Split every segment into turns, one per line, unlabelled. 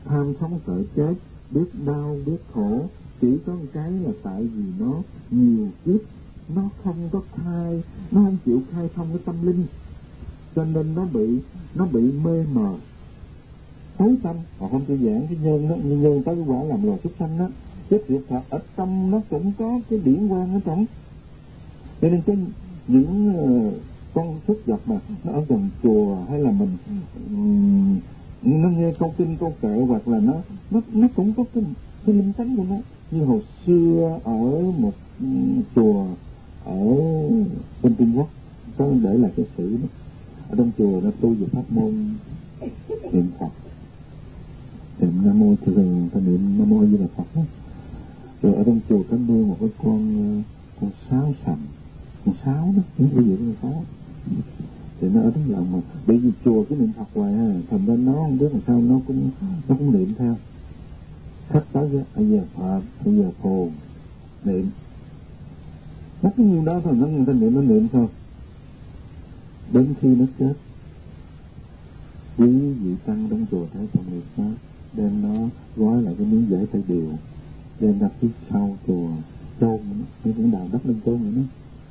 tham sống sợ chết, biết đau biết khổ, chỉ có một cái là tại vì nó nhiều kiếp nó không có khai, nó không chịu khai thông cái tâm linh, cho nên nó bị mê mờ tối tâm. Họ không chịu giảng cái nhân đó, nhân tới cái quả làm loài súc sanh đó, cái sự thật ở trong nó cũng có cái điển quang ở trong. Cho nên cái những con súc vật mà nó ở gần chùa hay là mình nó nghe câu kinh câu kệ, hoặc là nó cũng có cái linh tánh của nó. Như hồi xưa ở một chùa ở bên Trung Quốc có để lại cái sử đó. Ở trong chùa nó tu về pháp môn niệm Phật, niệm Nam Mô thường ta niệm Nam Mô Di Đà Phật đó. Rồi ở trong chùa có nuôi một cái con sáo sầm, con sáo đó, những cái gì con sáo thì nó ở trong lòng mà bởi vì chùa cái niệm Phật hoài ha, thành ra nó không biết làm sao nó cũng niệm theo. Khách tới với A Di Đà Phật, A Di Đà Phật niệm, mất cái nhiêu đó thôi, nó người ta niệm thôi. Đến khi nó chết, quý vị tăng trong chùa thấy tội nghiệp nó, đem nó gói lại cái miếng vải tay điều, đem ra phía sau chùa chôn nó cũng đào đất lên chôn nữa,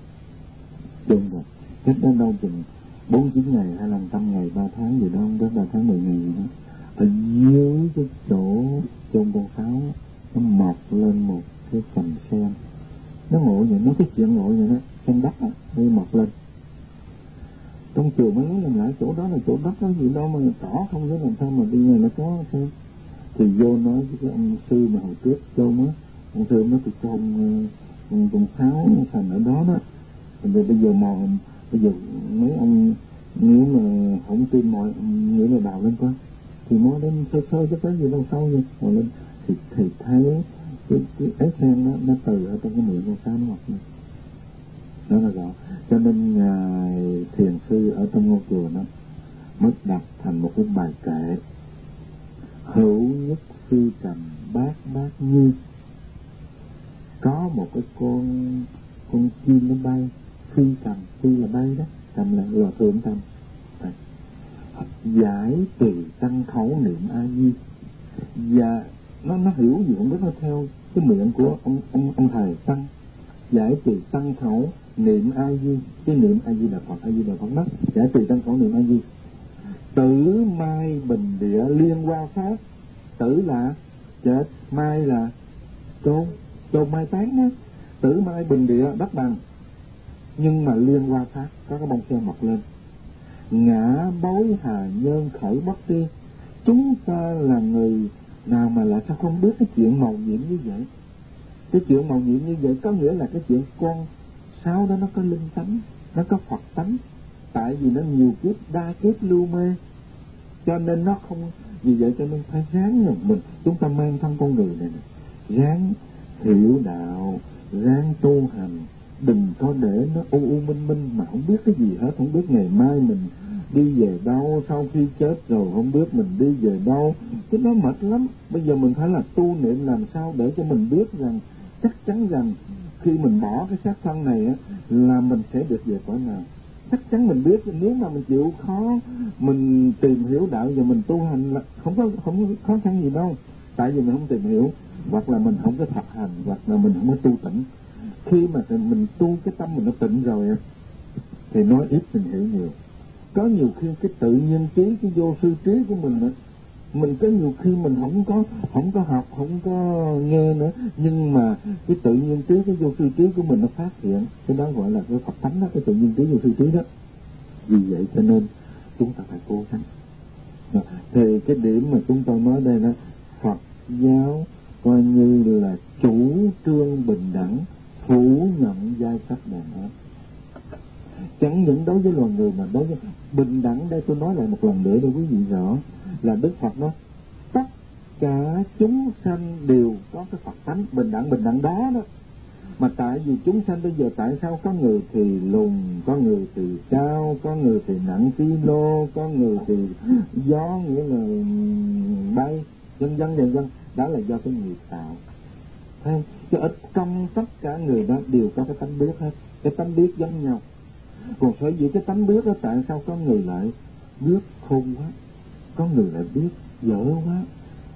chôn rồi chết đến đâu chừng 49 ngày hay là 100 ngày 3 tháng gì đó, không đến 3 tháng 10 ngày gì đó, ở dưới cái chỗ chôn con sáo nó mọc lên một cái phần sen. Nó ngộ vậy, nó cái chuyện ngộ vậy đó, sen đất á, nó mọc lên. Trong chùa mới nói làm lại chỗ đó là chỗ đất có gì đâu mà tỏ không biết làm sao mà đi này nó có sao. Thì vô nói với cái ông sư mà hồi trước chôn á, ông sư nói tôi chôn con sáo thành ở đó đó. Rồi bây giờ mấy ông nếu mà không tin mọi nghĩa là đào lên coi thì nói đến sơ chứ có gì đâu sâu vậy, đào lên thì thấy cái ấy sen nó từ ở trong cái miệng con sáo nó mọc lên. Đó là rõ. Cho nên ngài thiền sư ở trong ngôi chùa nó mới đặt thành một cái bài kệ: hữu nhất phi cầm bát bát nhi. Có một cái con chim nó bay, phi cầm, phi là bay đó, cầm là loài thượng cầm. Giải trừ tăng khẩu niệm A Di. Và nó hiểu gì không biết, nó theo cái miệng của ông thầy tăng. Giải trừ tăng khẩu niệm A Di, cái niệm A Di Đà Phật, A Di Đà Phật đó, giải trừ tăng khẩu niệm A Di. Tử mai bình địa liên hoa pháp. Tử là chết, mai là chôn mai tán đó. Tử mai bình địa đất bằng, nhưng mà liên hoa pháp có cái bông sen mọc lên. Ngã bối hà nhân khởi bất tri. Chúng ta là người nào mà lại sao không biết cái chuyện màu nhiệm như vậy? Cái chuyện màu nhiệm như vậy có nghĩa là cái chuyện con sáo đó nó có linh tánh, nó có Phật tánh. Tại vì nó nhiều kiếp đa kiếp lưu mê, cho nên nó không. Vì vậy cho nên phải ráng mình, chúng ta mang thân con người này ráng hiểu đạo, ráng tu hành, đừng có để nó u minh mà không biết cái gì hết, không biết ngày mai mình đi về đâu, sau khi chết rồi không biết mình đi về đâu, cái đó mệt lắm. Bây giờ mình phải là tu niệm làm sao để cho mình biết rằng chắc chắn rằng khi mình bỏ cái xác thân này á là mình sẽ được về cõi nào. Chắc chắn mình biết, nếu mà mình chịu khó mình tìm hiểu đạo và mình tu hành là không có khó khăn gì đâu. Tại vì mình không tìm hiểu, hoặc là mình không có thực hành, hoặc là mình không có tu tịnh. Khi mà mình tu cái tâm mình nó tịnh rồi thì nói ít mình hiểu nhiều. Có nhiều khi cái tự nhiên trí, cái vô sư trí của mình có nhiều khi mình không có học, không có nghe nữa, nhưng mà cái tự nhiên trí, cái vô sư trí của mình nó phát hiện, cái đó gọi là cái Phật tánh đó, cái tự nhiên trí, vô sư trí đó. Vì vậy cho nên chúng ta phải cố gắng. Thì cái điểm mà chúng tôi nói đây đó, Phật giáo coi như là chủ trương bình đẳng, phủ nhận giai cấp đàn áp. Chẳng những đối với loài người mà đối với bình đẳng, đây tôi nói lại một lần nữa để quý vị rõ là Đức Phật nói tất cả chúng sanh đều có cái Phật tánh bình đẳng đó đó. Mà tại vì chúng sanh bây giờ tại sao có người thì lùn, có người thì cao, có người thì nặng kilo, có người thì gió nghĩa là bay, vân vân, đó là do cái nghiệp tạo. Thấy chứ ở trong tất cả người đó đều có cái tánh biết hết, cái tánh biết giống nhau. Còn sở dĩ cái tánh biết đó, tại sao có người lại biết khôn quá, có người lại biết dở quá,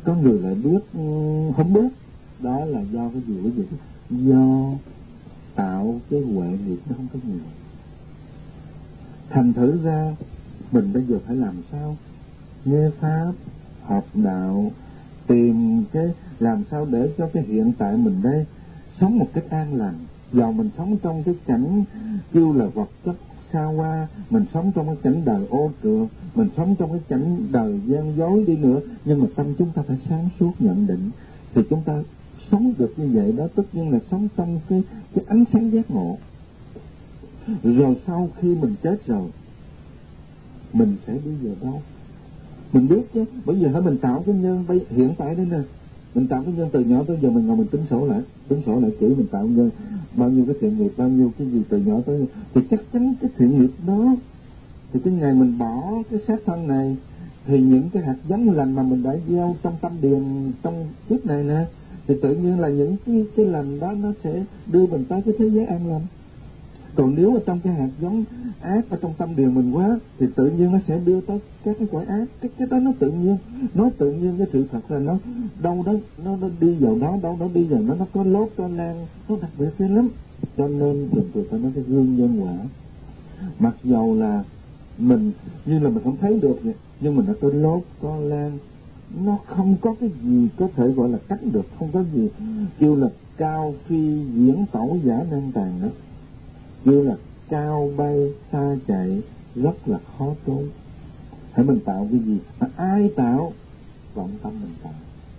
có người lại biết không biết. Đó là do cái gì? Cái gì? Do tạo cái huệ nghiệp nó không có nhiều. Thành thử ra mình bây giờ phải làm sao? Nghe pháp, học đạo, tìm cái làm sao để cho cái hiện tại mình đây sống một cách an lành. Dầu mình sống trong cái cảnh kêu là vật chất xa hoa, mình sống trong cái cảnh đời ô trượt, mình sống trong cái cảnh đời gian dối đi nữa, nhưng mà tâm chúng ta phải sáng suốt nhận định, thì chúng ta sống được như vậy đó, tất nhiên là sống trong cái ánh sáng giác ngộ. Rồi sau khi mình chết rồi, mình sẽ đi về đâu? Mình biết chứ, bởi vì hãy mình tạo cái nhân hiện tại đây nè, mình tạo cái nhân từ nhỏ tới giờ, mình ngồi mình tính sổ lại chữ mình tạo nhân bao nhiêu cái thiện nghiệp, bao nhiêu cái gì từ nhỏ tới, thì chắc chắn cái thiện nghiệp đó, thì cái ngày mình bỏ cái xác thân này, thì những cái hạt giống lành mà mình đã gieo trong tâm điền trong kiếp này nè, thì tự nhiên là những cái lành đó nó sẽ đưa mình tới cái thế giới an lành. Còn nếu ở trong cái hạt giống ác ở trong tâm điền mình quá, thì tự nhiên nó sẽ đưa tới các cái quả ác. Cái đó nó tự nhiên cái sự thật là nó đâu đó nó đi vào đó, đâu đó đi vào nó có lốt có lan, nó đặc biệt ghê lắm. Cho nên thường phải nói cái gương nhân quả. Mặc dầu là mình như là mình không thấy được vậy, nhưng mà nó có lốt có lan, nó không có cái gì có thể gọi là cắt được, không có gì kêu là cao phi diễn tẩu giả nan tàn nữa, kêu là cao bay xa chạy rất là khó trốn. Hãy mình tạo cái gì mà ai tạo? Vọng tâm mình tạo.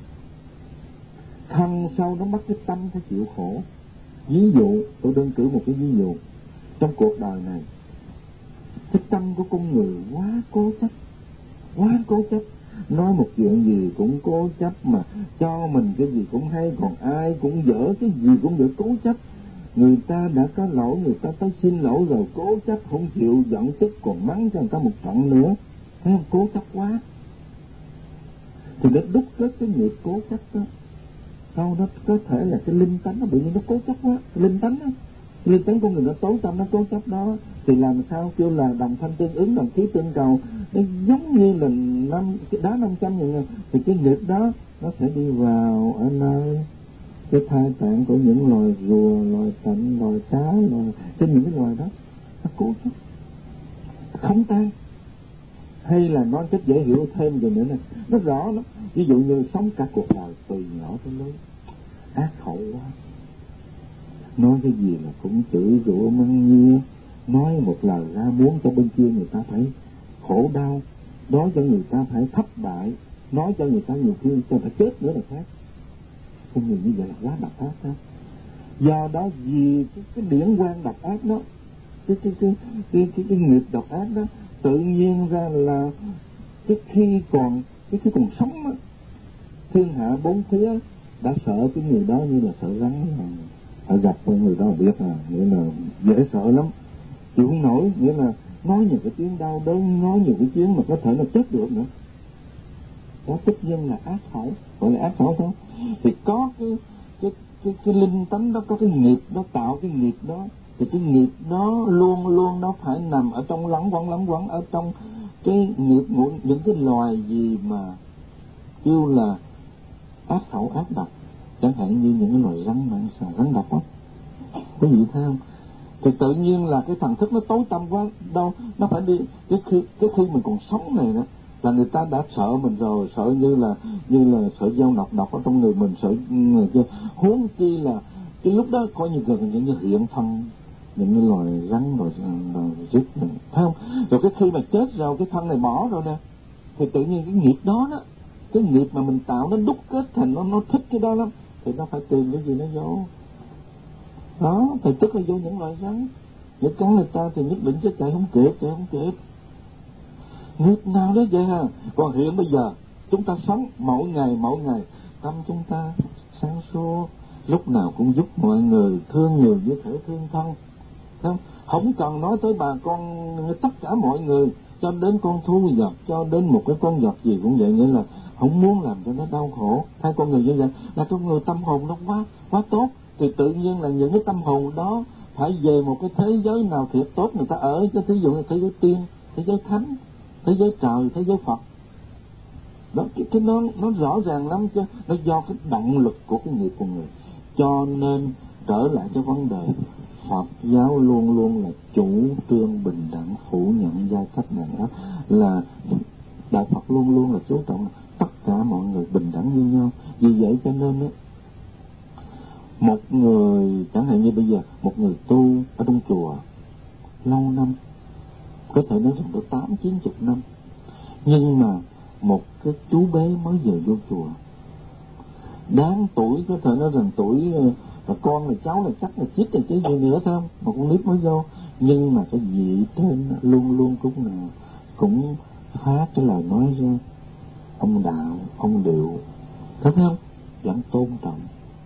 Thân sau nó bắt cái tâm phải chịu khổ. Ví dụ tôi đơn cử một cái ví dụ trong cuộc đời này, cái tâm của con người quá cố chấp, nói một chuyện gì cũng cố chấp, mà cho mình cái gì cũng hay, còn ai cũng dở, cái gì cũng dở, cố chấp. Người ta đã có lỗi, người ta tới xin lỗi rồi cố chấp không chịu, giận tức còn mắng cho người ta một trận nữa, thấy không? Cố chấp quá thì nó đúc kết cái nghiệp cố chấp đó. Sau đó có thể là cái linh tánh nó bị nó cố chấp quá, linh tánh của người nó tối tâm, nó cố chấp đó, thì làm sao kêu là đồng thanh tương ứng, đồng khí tương cầu, nó giống như là đá 500 vậy. Thì cái nghiệp đó nó sẽ đi vào ở nơi cái thai tạng của những loài rùa, loài tạnh, loài cá, trên những cái loài đó nó cố chấp không tan. Hay là nói cách dễ hiểu thêm về nữa nè, nó rõ lắm. Ví dụ như sống cả cuộc đời từ nhỏ tới lớn ác khẩu quá, nói cái gì là cũng chửi rủa mắng nhia, nói một lời ra muốn cho bên kia người ta phải khổ đau, nói cho người ta phải thất bại, nói cho người ta nhiều khi cho phải chết nữa là khác. Con người như vậy là quá độc ác đó. Do đó vì cái điển quan độc ác đó, cái nghiệp độc ác đó, tự nhiên ra là cái khi còn sống á, thiên hạ bốn phía đã sợ cái người đó như là sợ rắn. Phải gặp con người đó biết nghĩa là dễ sợ lắm, chịu không nổi, nghĩa là nói nhiều cái tiếng đau đớn, nói nhiều cái tiếng mà có thể nó chết được nữa. Đó tất nhiên là ác khẩu, gọi là ác khẩu thôi. Thì có cái linh tánh đó, có cái nghiệp đó, tạo cái nghiệp đó, thì cái nghiệp đó luôn luôn nó phải nằm ở trong lắng quẩn ở trong cái nghiệp của những cái loài gì mà kêu là ác khẩu ác độc, chẳng hạn như những cái loài rắn độc đó. Quý vị thấy không? Thì tự nhiên là cái thần thức nó tối tăm quá, đâu nó phải đi cái khi mình còn sống này đó là người ta đã sợ mình rồi, sợ như là sợ dao độc ở trong người mình, sợ người kia, huống chi là cái lúc đó coi như gần như hiện thân những cái loài rắn rồi rít mình, thấy không? Rồi cái khi mà chết rồi, cái thân này bỏ rồi nè, thì tự nhiên cái nghiệp đó đó, cái nghiệp mà mình tạo nó đúc kết thành nó thích cái đó lắm, thì nó phải tìm cái gì nó vô đó. Thì tức là vô những loài rắn để cắn người ta thì nhất định sẽ chạy không kịp. Nghiệp nào đó vậy ha. Còn hiện bây giờ chúng ta sống mỗi ngày tâm chúng ta sáng suốt, lúc nào cũng giúp mọi người, thương người như thể thương thân, không cần nói tới bà con tất cả mọi người, cho đến con thú vật, cho đến một cái con vật gì cũng vậy, nghĩa là không muốn làm cho nó đau khổ. Hai con người như vậy là con người tâm hồn nó quá tốt, thì tự nhiên là những cái tâm hồn đó phải về một cái thế giới nào thiệt tốt người ta ở, cho thí dụ như thế giới tiên, thế giới thánh, thế giới trời, thế giới Phật. Đó, cái nó rõ ràng lắm chứ, nó do cái động lực của cái nghiệp của người. Cho nên trở lại cái vấn đề, Phật giáo luôn luôn là chủ trương bình đẳng, phủ nhận giai cấp này đó, là Đạo Phật luôn luôn là chú trọng tất cả mọi người bình đẳng như nhau. Vì vậy cho nên đó, một người chẳng hạn như bây giờ một người tu ở trong chùa lâu năm, có thể nói rằng được 8-90 năm, nhưng mà một cái chú bé mới về vô chùa, đáng tuổi có thể nói rằng tuổi là con là cháu là chắc là chít là chứ gì nữa thôi, một con nít mới vô, nhưng mà cái vị trên luôn luôn cũng phát cái lời nói ra, ông đạo, ông điệu, thấy không? Vẫn tôn trọng,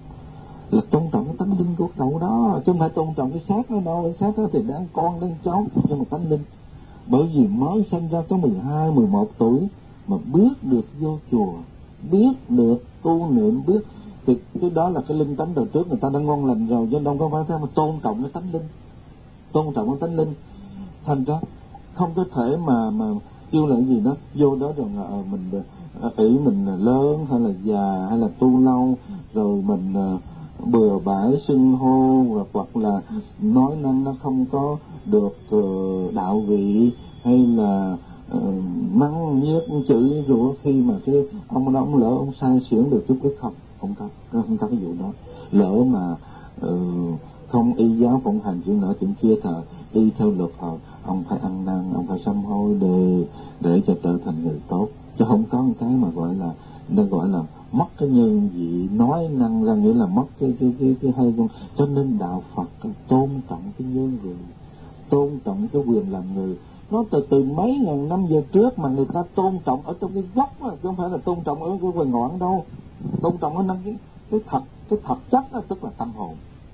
là tôn trọng cái tánh linh của cậu đó, chứ không phải tôn trọng cái xác nó đâu. Cái xác đó thì đang con đang cháu, nhưng mà tánh linh, bởi vì mới sinh ra có 12-11 tuổi mà biết được vô chùa, biết được tu niệm, biết thì cái đó là cái linh tánh từ trước người ta đã ngon lành rồi, chứ đâu có phải thế mà tôn trọng cái tánh linh, tôn trọng cái tánh linh. Thành ra không có thể mà kêu là cái gì đó vô đó rồi mình ý mình lớn hay là già hay là tu lâu rồi mình bừa bãi xưng hô, hoặc là nói năng nó không có được đạo vị, hay là mắng nhiếc chửi rủa khi mà cái ông đó ông lỡ ông sai xỉn được chút ít, không có cái vụ đó. Lỡ mà không y giáo phụng hành chuyện nọ chuyện kia, thờ y theo luật ông phải ăn năn, ông phải sám hối để cho trở thành người tốt, chứ không có một cái mà gọi là mất cái nhân vị, nói năng ra nghĩa là mất cái hay không. Cho nên đạo Phật tôn trọng cái nhân người, tôn trọng cái quyền làm người. Nó từ mấy ngàn năm về trước mà người ta tôn trọng ở trong cái gốc đó, chứ không phải là tôn trọng ở cái ngoài ngọn đâu. Tôn trọng ở năng cái thật chất đó, tức là tâm hồn.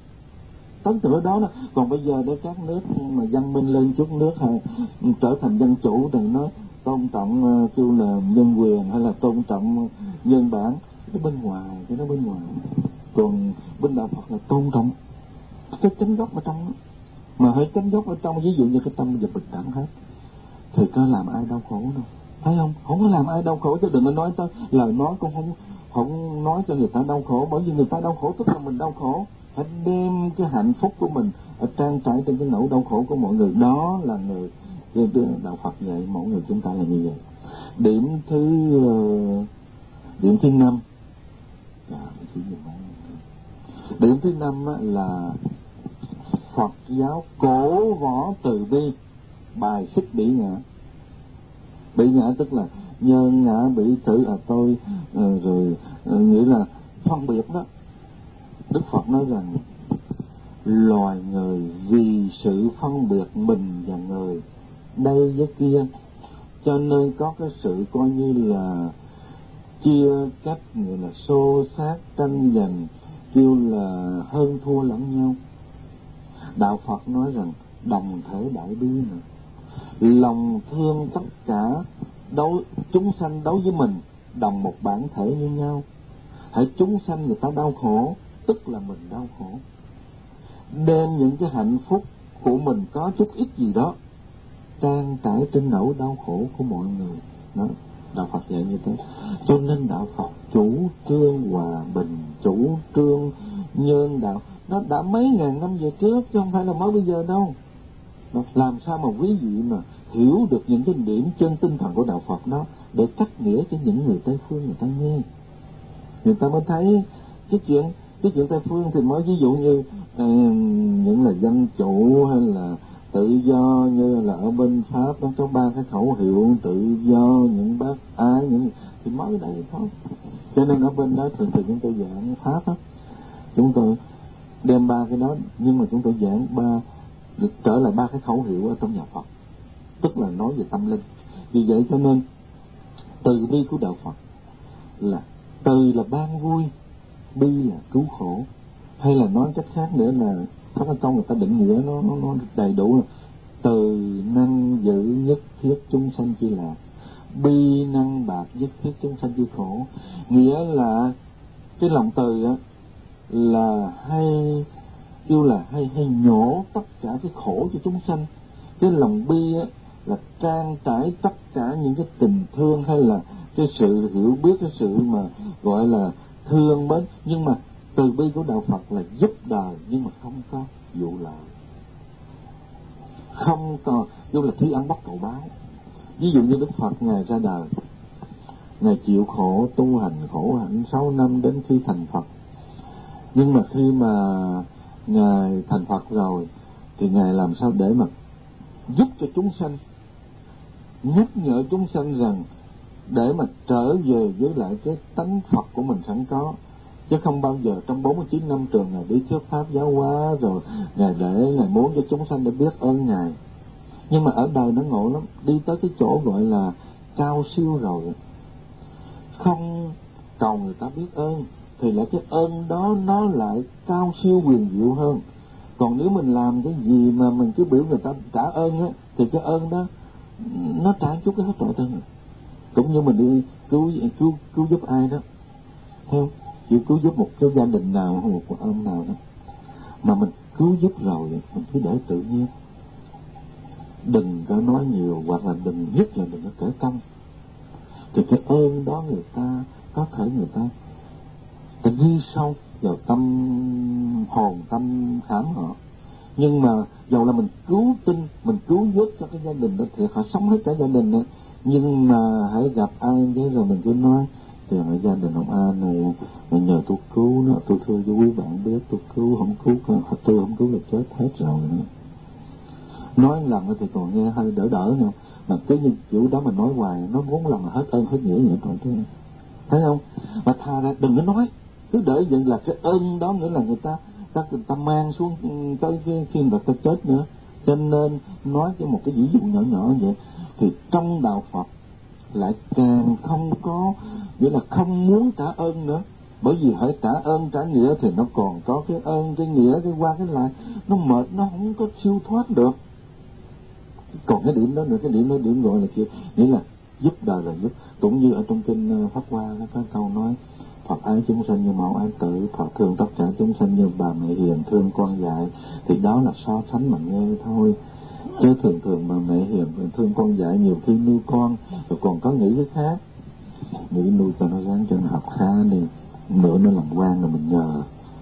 Tới từ đó đó. Còn bây giờ để các nước mà văn minh lên chút, nước trở thành dân chủ thì nói tôn trọng kêu là nhân quyền hay là tôn trọng nhân bản, cái bên ngoài, cái đó bên ngoài. Còn bên đạo Phật là tôn trọng cái chánh gốc ở trong đó. Mà hãy chánh gốc ở trong, ví dụ như cái tâm bây giờ bình đẳng hết, thì có làm ai đau khổ đâu, thấy không? Không có làm ai đau khổ, chứ đừng có nói tới lời nói cũng không nói cho người ta đau khổ, bởi vì người ta đau khổ tức là mình đau khổ. Phải đem cái hạnh phúc của mình ở trang trải trên cái nỗi đau khổ của mọi người. Đó là người đạo Phật dạy mỗi người chúng ta là như vậy. Điểm thứ 5, điểm thứ 5 là Phật giáo cổ võ từ bi, bài xích bỉ ngã. Bỉ ngã tức là nhân ngã bỉ thử tôi rồi nghĩa là phân biệt đó. Đức Phật nói rằng loài người vì sự phân biệt mình và người, đây với kia, cho nên có cái sự coi như là chia cách, người là xô xát tranh giành, kêu là hơn thua lẫn nhau. Đạo Phật nói rằng đồng thể đại bi mà, lòng thương tất cả chúng sanh đối với mình đồng một bản thể như nhau. Hãy chúng sanh người ta đau khổ tức là mình đau khổ, đem những cái hạnh phúc của mình có chút ít gì đó trang trải trên nỗi đau khổ của mọi người đó. Đạo Phật dạy như thế. Cho nên đạo Phật chủ trương hòa bình, chủ trương nhân đạo, nó đã mấy ngàn năm về trước chứ không phải là mới bây giờ đâu. Làm sao mà quý vị mà hiểu được những cái điểm chân tinh thần của đạo Phật đó để cắt nghĩa cho những người Tây phương người ta nghe, người ta mới thấy cái chuyện Tây phương thì mới ví dụ như những là dân chủ hay là tự do, như là ở bên Pháp nó có 3 cái khẩu hiệu tự do, những bác ái, những thì mới đây thôi. Cho nên ở bên đó thường chúng tôi giảng Pháp á, chúng tôi đem 3 cái đó, nhưng mà chúng tôi giảng trở lại 3 cái khẩu hiệu ở trong nhà Phật, tức là nói về tâm linh. Vì vậy cho nên từ bi của đạo Phật là từ là ban vui, bi là cứu khổ, hay là nói cách khác nữa là các câu người ta định nghĩa nó đầy đủ là từ năng giữ nhất thiết chúng sanh chi lạc, bi năng bạc nhất thiết chúng sanh chi khổ. Nghĩa là cái lòng từ á là hay kêu là hay nhổ tất cả cái khổ cho chúng sanh. Cái lòng bi á là trang trải tất cả những cái tình thương hay là cái sự hiểu biết, cái sự mà gọi là thương mến. Nhưng mà từ bi của đạo Phật là giúp đời nhưng mà không có vụ lợi, không có dù là thi ăn bắt cầu báo. Ví dụ như Đức Phật Ngài ra đời, Ngài chịu khổ tu hành khổ hạnh 6 năm đến khi thành Phật. Nhưng mà khi mà Ngài thành Phật rồi thì Ngài làm sao để mà giúp cho chúng sanh, nhắc nhở chúng sanh rằng để mà trở về với lại cái tánh Phật của mình sẵn có. Chứ không bao giờ trong 49 năm trường Ngài đi thuyết pháp giáo hóa rồi Ngài muốn cho chúng sanh để biết ơn Ngài. Nhưng mà ở đời nó ngộ lắm, đi tới cái chỗ gọi là cao siêu rồi, không cầu người ta biết ơn thì là cái ơn đó nó lại cao siêu huyền diệu hơn. Còn nếu mình làm cái gì mà mình cứ biểu người ta trả ơn á, thì cái ơn đó nó trả chút cái hết trọi thân. Cũng như mình đi cứu giúp ai đó, theo chỉ cứu giúp một cái gia đình nào hay một ông nào đó, mà mình cứu giúp rồi mình cứ để tự nhiên, đừng có nói nhiều, hoặc là nhất là đừng có kể công. Thì cái ơn đó người ta có thể người ta ghi sâu vào tâm hồn, tâm khảm họ. Nhưng mà dầu là mình cứu tinh, mình cứu giúp cho cái gia đình đó thì họ sống hết cả gia đình đó. Nhưng mà hãy gặp ai thế rồi mình cứ nói thì ở gia đình ông A này nhờ tôi cứu nó, tôi thưa với quý bạn biết, tôi cứu không cứu, tôi không cứu là chết hết rồi. Nói lần thì còn nghe hơi đỡ nè, mà cứ như kiểu đó mà nói hoài, nó muốn lần là hết ơn hết nghĩa vậy thôi chứ, thấy không? Mà thà ra đừng có nói, cứ để vậy là cái ơn đó nữa là người ta mang xuống tới khi người ta chết nữa. Cho nên nói cái một cái ví dụ nhỏ nhỏ vậy thì trong đạo Phật lại càng không có, nghĩa là không muốn trả ơn nữa. Bởi vì hãy trả ơn trả nghĩa thì nó còn có cái ơn cái nghĩa cái qua cái lại, nó mệt, nó không có siêu thoát được. Còn cái điểm đó nữa, cái điểm đó điểm gọi là kia, nghĩa là giúp đời là giúp. Cũng như ở trong kinh Pháp Hoa nó có câu nói Phật ái chúng sanh như mẫu ái tử, Phật thương tất cả chúng sanh như bà mẹ hiền thương con dại. Thì đó là so sánh mà nghe thôi, chứ thường bà mẹ hiền thương con dại nhiều khi nuôi con rồi còn có nghĩ cái khác, nghĩ nuôi cho nó ráng cho nó học khá đi, nữa nó làm quan rồi mình nhờ,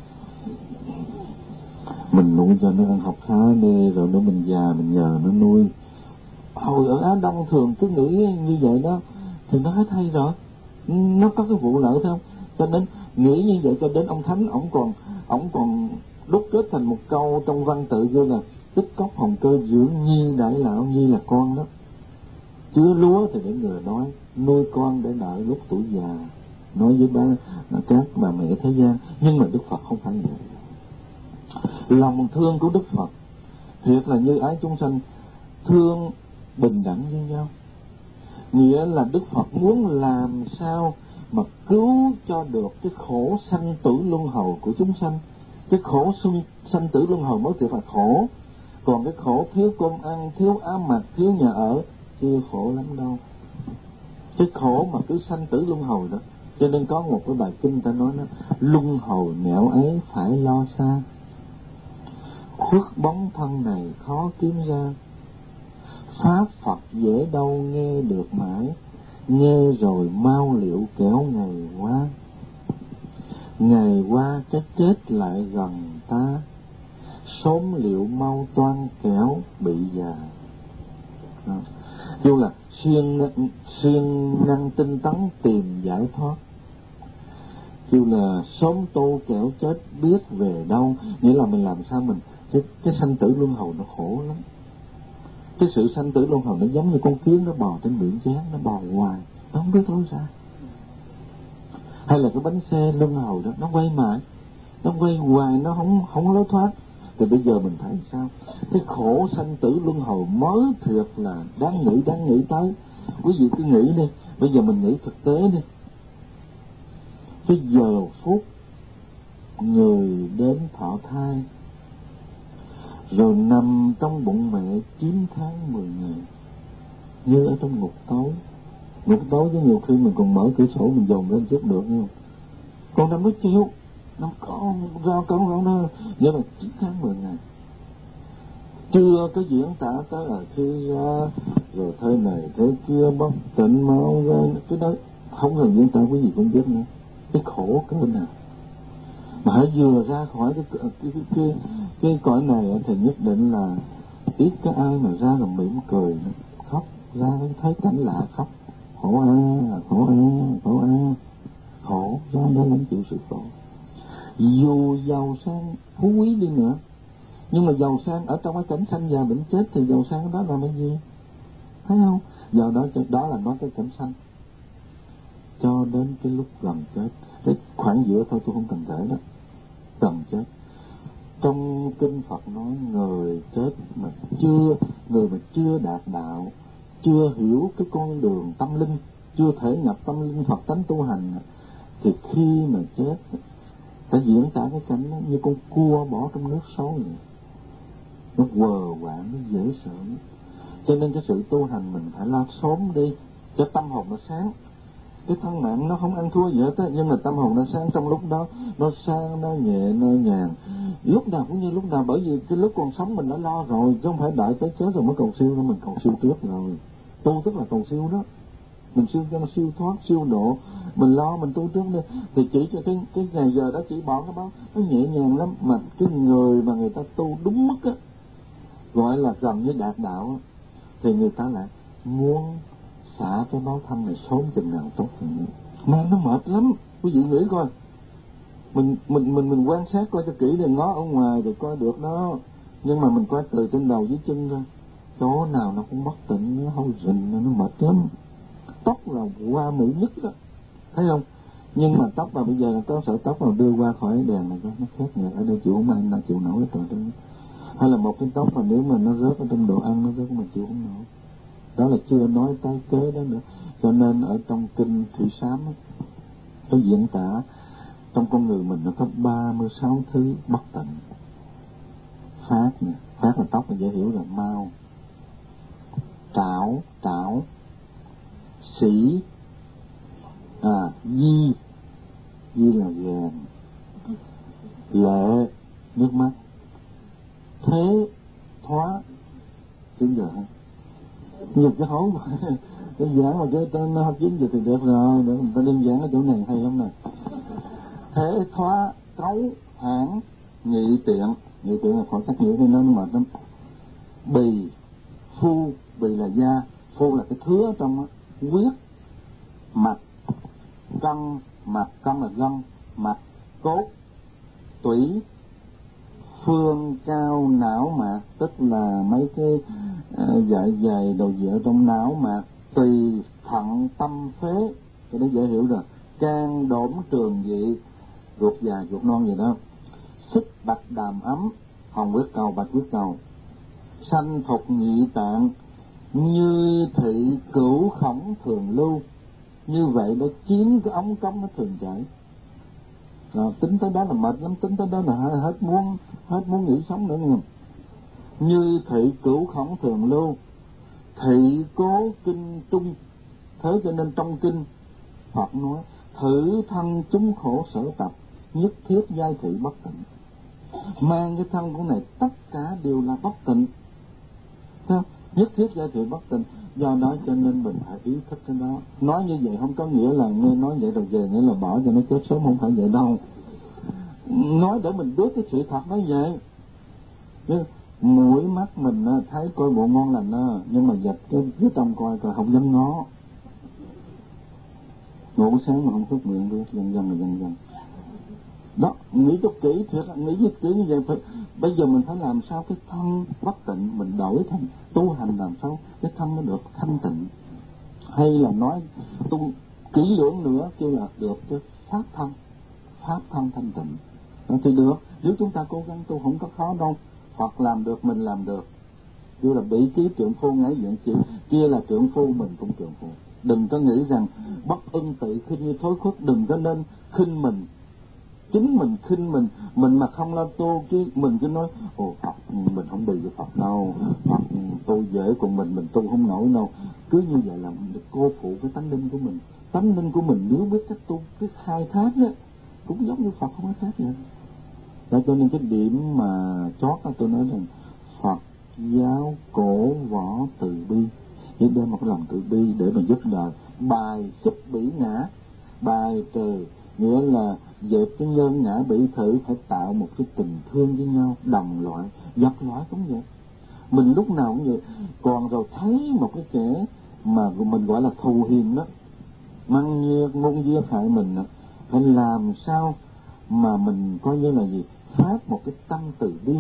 mình nuôi cho nó ăn học khá đi, rồi nữa mình già mình nhờ nó nuôi. Hồi ở Á Đông thường cứ nghĩ như vậy đó thì nó hết hay rồi, nó có cái vụ lợi không? Cho nên nghĩ như vậy cho đến ông Thánh ổng còn đúc kết thành một câu trong văn tự vô là tích cốc hồng cơ dưỡng nhi đại lão, nhi là con đó, chứa lúa thì để người nói, nuôi con để đợi lúc tuổi già, nói với các bà mẹ thế gian. Nhưng mà Đức Phật không phải vậy. Lòng thương của Đức Phật thiệt là như ái chúng sanh, thương bình đẳng với nhau. Nghĩa là Đức Phật muốn làm sao mà cứu cho được cái khổ sanh tử luân hồi của chúng sanh. Cái khổ sanh tử luân hồi mới thiệt là khổ. Còn cái khổ thiếu cơm ăn, thiếu áo mặc, thiếu nhà ở chưa khổ lắm đâu. Cái khổ mà cứ sanh tử luân hồi đó. Cho nên có một cái bài kinh ta nói nó luân hồi nẻo ấy phải lo xa, khuất bóng thân này khó kiếm ra, pháp Phật dễ đâu nghe được mãi, nghe rồi mau liệu kéo ngày qua. Ngày qua cái chết lại gần ta, sớm liệu mau toan kéo bị già. Dù là siêng năng tinh tấn tìm giải thoát, dù là sớm tô kẻo chết biết về đâu. Nghĩa là mình làm sao mình cái sanh tử luân hồi nó khổ lắm. Cái sự sanh tử luân hồi nó giống như con kiến nó bò trên biển chán, nó bò hoài, nó không biết lối ra. Hay là cái bánh xe luân hồi đó, nó quay mãi, nó quay hoài, nó không lối thoát. Thì bây giờ mình thấy sao? Cái khổ sanh tử luân hồi mới thiệt là đáng nghĩ tới. Quý vị cứ nghĩ đi, bây giờ mình nghĩ thực tế đi. Cái giờ phút người đến thọ thai, rồi nằm trong bụng mẹ 9 tháng 10 ngày, như ở trong ngục tối. Ngục tối chứ nhiều khi mình còn mở cửa sổ mình dồn lên chút được không? Còn nằm mới chịu, nằm con nó, nhưng mà 9 tháng 10 ngày. Chưa có diễn tả tới là khi ra, rồi thế này thế kia bất tịnh máu ra, cái đó không cần diễn tả quý vị cũng biết nữa, cái khổ cỡ nào. Mà hãy vừa ra khỏi cái cõi này thì nhất định là ít cái ai mà ra là mỉm cười nữa. Khóc ra thấy cảnh lạ khóc, khổ a, khổ a, khổ a, khổ ra đó lắm chịu sự khổ. Dù giàu sang phú quý đi nữa, nhưng mà giàu sang ở trong cái cảnh sanh già bệnh chết thì giàu sang đó là cái gì? Thấy không? Do đó là nói cái cảnh sanh cho đến cái lúc gần chết, cái khoảng giữa thôi tôi không cần kể đó, gần chết. Trong kinh Phật nói người chết mà chưa đạt đạo, chưa hiểu cái con đường tâm linh, chưa thể nhập tâm linh Phật tánh tu hành, thì khi mà chết phải diễn tả cái cảnh đó như con cua bỏ trong nước sôi vậy. Nó quờ quạng, nó dễ sợ. Cho nên cái sự tu hành mình phải lo sớm đi cho tâm hồn nó sáng. Cái thân mạng nó không ăn thua gì hết á, nhưng mà tâm hồn nó sáng trong lúc đó, nó sáng, nó nhẹ, nó nhàn. Lúc nào cũng như lúc nào, bởi vì cái lúc còn sống mình đã lo rồi, chứ không phải đợi tới chết rồi mới cầu siêu đâu, mình cầu siêu trước rồi. Tu tức là cầu siêu đó. Mình siêu cho nó siêu thoát, siêu độ, mình lo mình tu trước đi. Thì chỉ cho cái ngày giờ đó chỉ bỏ cái báo, nó nhẹ nhàng lắm. Mà cái người mà người ta tu đúng mức á, gọi là gần như đạt đạo á, thì người ta lại muốn xả cái báo thân này sớm chừng nào tốt chừng nữa. Mà nó mệt lắm, quý vị nghĩ coi. Mình quan sát coi cho kỹ, đừng ngó ở ngoài rồi coi được đó. Nhưng mà mình coi từ trên đầu dưới chân thôi, chỗ nào nó cũng bất tịnh, nó hôi rình, nó mệt lắm. Tóc là qua mũi nhất đó, thấy không? Nhưng mà tóc mà bây giờ là có sợi tóc mà đưa qua khỏi đèn này nó khác người, ở đây chịu không ai nào chịu nổi hết rồi. Hay là một cái tóc mà nếu mà nó rớt ở trong đồ ăn, nó rớt mà chịu không nổi. Đó là chưa nói tới kế đó nữa. Cho nên ở trong kinh Thủy Sám có diễn tả trong con người mình nó có 36 thứ bất tịnh. Phát nè, phát là tóc là dễ hiểu là mau, trảo, sĩ, di là gàn, lệ, nước mắt, thế, thoá, tiếng giờ ha. Nhục cái hố mà đơn giản mà cái tên nó chính vậy thì được rồi, để người ta đơn giản ở chỗ này hay lắm nè. Thế, thoá, cấu, hãn, nghị tiện là khỏi cách nghĩa nên nó mệt lắm. Bì, phu, bì là da, phu là cái thứa trong đó, huyết, mạch, cân là gân, mạch, cốt, tủy, phương, cao, não mạc, tức là mấy cái dạ dày đầu dịa trong não mạc, tỳ, thận, tâm, phế, cái đó dễ hiểu rồi. Can, đổn, trường vị, ruột già, ruột non gì đó. Xích, bạch, đàm, ấm, hồng huyết cầu, bạch huyết cầu. Sanh, thục, nhị tạng, như thị, cửu, khổng, thường lưu. Như vậy đã chiếm cái ống cống nó thường chảy. Rồi, tính tới đó là mệt lắm, tính tới đó là hết muốn nghĩ sống nữa nghe. Như thị, cửu, khổng, thường lưu, thị, cố, kinh, trung. Thế cho nên trong kinh Phật nói thử thân chúng khổ sở tập, nhất thiết giai thị bất tịnh. Mang cái thân của này tất cả đều là bất tịnh. Nhất thiết giai thị bất tịnh. Do đó cho nên mình phải ý thức cái đó. Nói như vậy không có nghĩa là nghe nói vậy rồi về nghĩa là bỏ cho nó chết sớm, không phải vậy đâu. Nói để mình biết cái sự thật nói vậy. Chứ mũi mắt mình thấy coi bộ ngon lành nhưng mà giật cái phía trong coi không dám ngó. Ngủ sáng mà không thuốc miệng được, dần. Đó, nghĩ cho kỹ thiệt, nghĩ như kỹ như vậy phải. Bây giờ mình phải làm sao cái thân bất tịnh mình đổi thành tu hành, làm sao cái thân nó được thanh tịnh. Hay là nói tu kỹ lưỡng nữa kêu là được cái pháp thân thanh tịnh. Đó thì được, nếu chúng ta cố gắng tu không có khó đâu. Hoặc làm được, mình làm được. Kêu là bỉ ký trượng phu ngãi diện chị, kia là trượng phu, mình cũng trượng phu. Đừng có nghĩ rằng bất ưng tị khinh như thối khuất, đừng có nên khinh mình. Chính mình khinh mình mà không lo tu, chứ mình cứ nói Phật mình không đi với Phật đâu, Phật tu dễ, còn mình tu không nổi đâu. Cứ như vậy là mình được cô phụ cái tánh linh của mình. Tánh linh của mình nếu biết cách tu, cái khai thác á cũng giống như Phật, không có khác vậy. Đó, cho nên cái điểm mà chót đó tôi nói rằng Phật giáo cổ võ từ bi, chỉ đem một cái lòng từ bi để mà giúp đời, bài xúc bỉ ngã, bài trừ nghĩa là dẹp cái nhân ngã bỉ thử, phải tạo một cái tình thương với nhau, đồng loại, vật loại cũng vậy. Mình lúc nào cũng vậy. Còn rồi thấy một cái kẻ mà mình gọi là thù hiềm đó, măng nhiếc ngôn giết hại mình đó, phải làm sao mà mình coi như là gì, phát một cái tâm từ bi,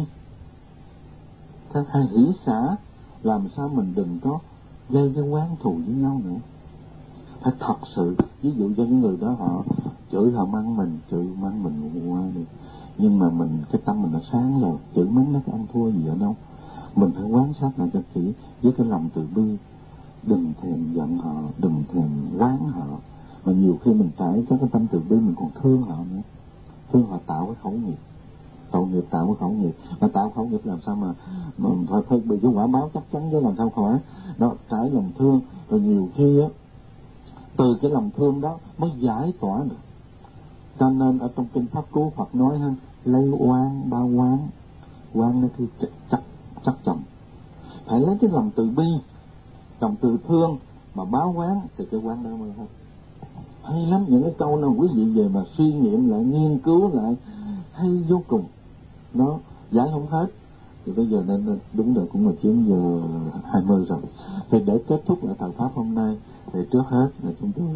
hay hỷ xả, làm sao mình đừng có gây cái oán thù với nhau nữa. Phải thật sự, ví dụ cho những người đó họ chửi họ mắng mình, chửi mắng mình qua đi, nhưng mà mình cái tâm mình nó sáng rồi, chửi mắng nó có ăn thua gì ở đâu. Mình phải quan sát lại cho kỹ với cái lòng từ bi, đừng thèm giận họ, đừng thèm oán họ, mà nhiều khi mình trải có cái tâm từ bi mình còn thương họ nữa. Thương họ tạo cái khẩu nghiệp, tạo nghiệp, tạo cái khẩu nghiệp, mà tạo khẩu nghiệp làm sao mà phải bị cái quả báo chắc chắn, với làm sao khỏi đó. Trải lòng thương rồi nhiều khi á, từ cái lòng thương đó mới giải tỏa được. Cho nên ở trong kinh Pháp Cú Phật nói ha, lấy oán bao oán, oán nó cứ chắc chồng. Phải lấy cái lòng từ bi, lòng từ thương mà báo oán thì cái oán đó mới hết. Hay lắm, những cái câu nào quý vị về mà suy nghiệm lại, nghiên cứu lại, hay vô cùng. Nó giải không hết. Thì bây giờ nên đúng rồi, cũng là 9:20 rồi. Thì để kết thúc lại thời Pháp hôm nay, thì trước hết là chúng tôi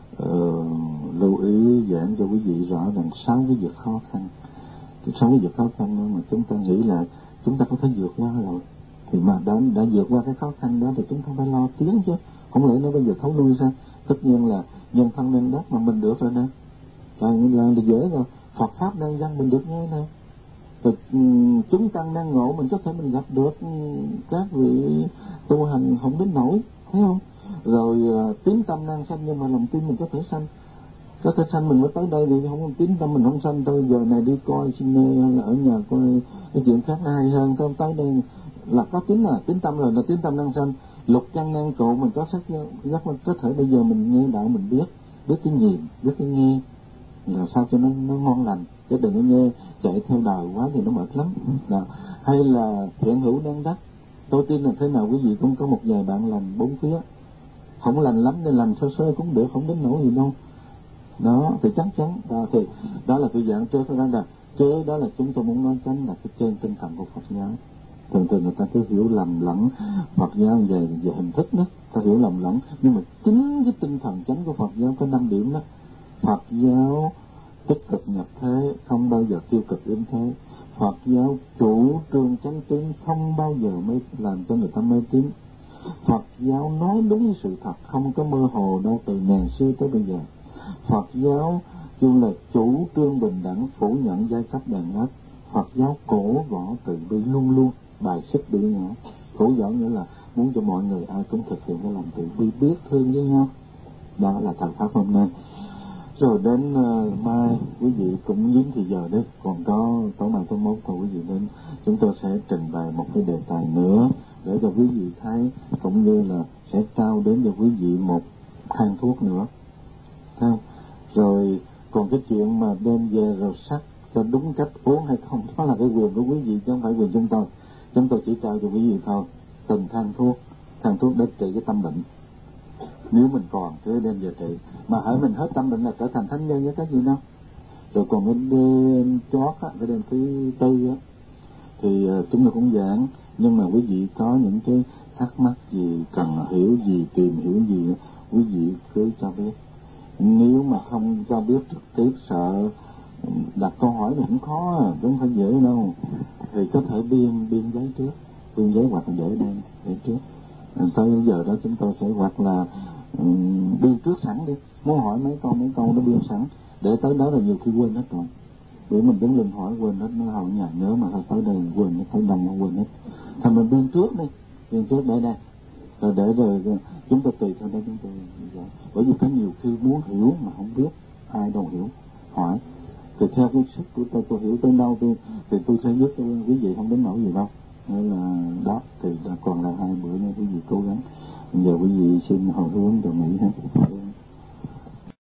lưu ý giảng cho quý vị rõ rằng 6 cái việc khó khăn. 6 cái việc khó khăn đó mà chúng ta nghĩ là chúng ta có thể vượt qua rồi. Thì mà đã vượt qua cái khó khăn đó thì chúng ta phải lo tiến chứ. Không lẽ nó bây giờ thấu lui sao? Tất nhiên là nhân thân nên đắc mà mình được rồi nè. Là dễ rồi. Phật Pháp đang dân mình được nghe nè. Rồi chúng tăng đang ngộ, mình có thể mình gặp được các vị tu hành không đến nổi, thấy không? Rồi tín tâm đang sanh, nhưng mà lòng tin mình có thể sanh. Có thể sanh mình mới tới đây, thì không tín tâm mình không sanh. Tôi giờ này đi coi cine hay là ở nhà coi cái chuyện khác nó hay hơn. Không tới đây là có tín tâm rồi, là tín tâm đang sanh. Lục căn năng trụ mình có sắc giác, có thể bây giờ mình nghe đạo mình biết cái nhìn, biết cái nghe, là sao cho nó ngon lành, chứ đừng có nghe chạy theo đời quá thì nó mệt lắm. Hay là thiện hữu đang đắc, tôi tin là thế nào quý vị cũng có một vài bạn lành bốn phía, không lành lắm nên lành sơ sơ cũng được, không đến nỗi gì đâu. Đó thì chắc chắn thì đó là cái dạng trước đó, chứ đó là chúng tôi muốn nói tránh là cái trên tinh thần của Phật giáo. Thường người ta cứ hiểu lầm lẫn Phật giáo về hình thức đó, ta hiểu lầm lẫn, nhưng mà chính cái tinh thần chánh của Phật giáo có 5 điểm đó. Phật giáo tích cực nhập thế, không bao giờ tiêu cực yếm thế. Phật giáo chủ trương chánh tín, không bao giờ mới làm cho người ta mê tín. Phật giáo nói đúng sự thật, không có mơ hồ đâu, từ ngàn xưa tới bây giờ. Phật giáo chung là chủ trương bình đẳng, phủ nhận giai cấp đàn áp. Phật giáo cổ võ từ bi, luôn luôn bài xích bỉ ngã. Cổ võ nghĩa là muốn cho mọi người ai cũng thực hiện cái lòng từ bi, biết thương với nhau. Đó là thời Pháp hôm nay. Rồi đến mai quý vị cũng dính thì giờ đấy, còn có tối mai tối mốt còn quý vị đến, chúng tôi sẽ trình bày một cái đề tài nữa để cho quý vị thấy, cũng như là sẽ trao đến cho quý vị một thang thuốc nữa. Thấy? Rồi còn cái chuyện mà đem về rồi sắc cho đúng cách uống hay không, đó là cái quyền của quý vị chứ không phải quyền chúng tôi. Chúng tôi chỉ trao cho quý vị thôi từng thang thuốc để trị cái tâm bệnh. Nếu mình còn cứ đem về trị, mà hãy mình hết tâm bệnh là trở thành thánh nhân với cái gì đâu. Rồi còn cái đêm chót á, cái đêm thứ tư á, thì chúng tôi cũng giảng, nhưng mà quý vị có những cái thắc mắc gì, cần hiểu gì, tìm hiểu gì, quý vị cứ cho biết. Nếu mà không cho biết trực tiếp, sợ đặt câu hỏi thì cũng khó, cũng không phải dễ đâu, thì có thể biên giấy trước, biên giấy hoặc là để trước. Tới giờ đó chúng tôi sẽ hoặc là biên trước sẵn đi, muốn hỏi mấy câu nó biên sẵn, để tới đó là nhiều khi quên hết rồi. Để mình đứng lên hỏi quên hết, nó hầu nhà nhớ mà tới đây quên, nó tới đăng nó quên hết. Thành mình biên trước để đây, rồi để rồi chúng tôi tùy theo đó chúng tôi giải. Bởi vì có nhiều khi muốn hiểu mà không biết, ai đâu hiểu, hỏi. Thì theo cái sức của tôi hiểu tới đâu thì tôi sẽ giúp cho quý vị, không đến nỗi gì đâu. Nên là đó, thì còn là 2 bữa nữa quý vị cố gắng. Giờ quý vị xin hồi hướng rồi nghỉ hết.